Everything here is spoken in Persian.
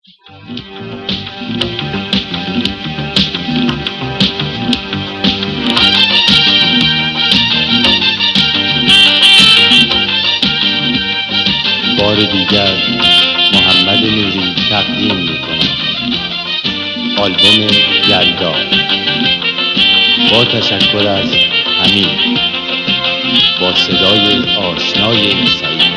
بار دیگر محمد نوری تقدیم می‌کند آلبوم یلدا با تشکر از امین با صدای آشنای سعید.